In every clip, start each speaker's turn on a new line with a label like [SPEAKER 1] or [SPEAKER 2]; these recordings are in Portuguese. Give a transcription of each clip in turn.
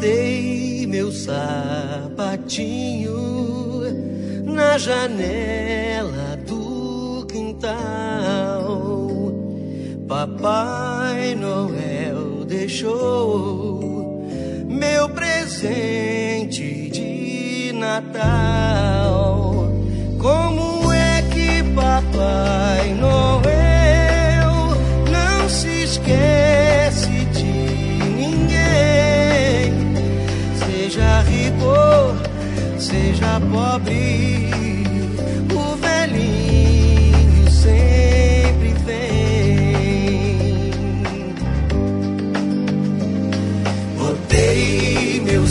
[SPEAKER 1] botei meu sapatinho na janela do quintal. Papai Noel deixou meu presente de Natal. Como é que Papai Noel não se esquece de ninguém? Seja rico, seja pobre, o velhinho sempre vem. Botei meu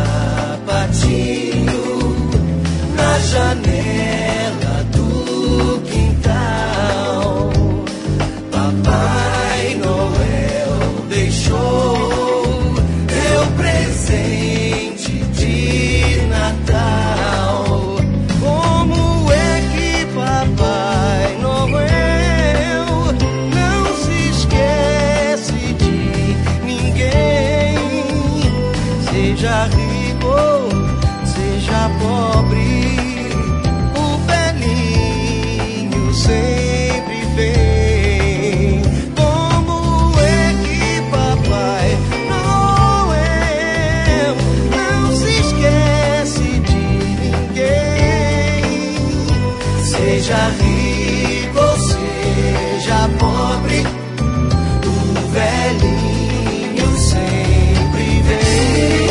[SPEAKER 1] sapatinho na janela do quintal. Papai Noel deixou meu presente de Natal. Como é que Papai Noel não se esquece de ninguém? Seja rico, seja pobre, o velhinho sempre vem. Como é que Papai Noel não se esquece de ninguém? Seja rico, seja pobre, o velhinho sempre vem.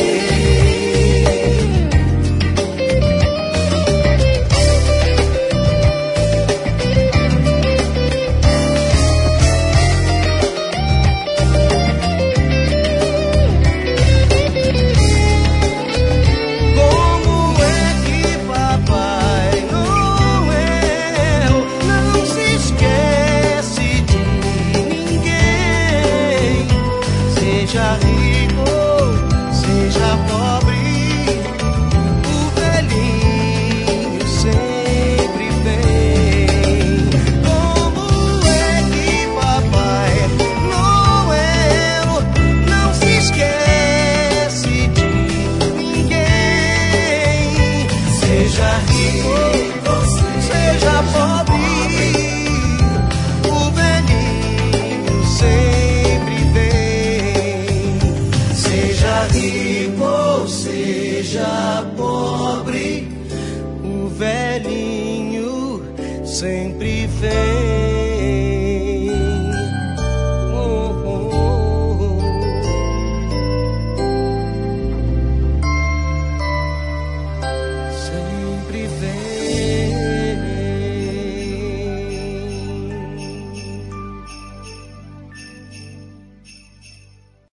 [SPEAKER 1] Como é que Papai Noel não se esquece de ninguém? Seja rico, seja pobre, o velhinho sempre vem. Como é que Papai Noel não se esquece de ninguém? Seja rico, seja pobre, o velhinho sempre vem. Seja rico, seja pobre, o velhinho sempre vem.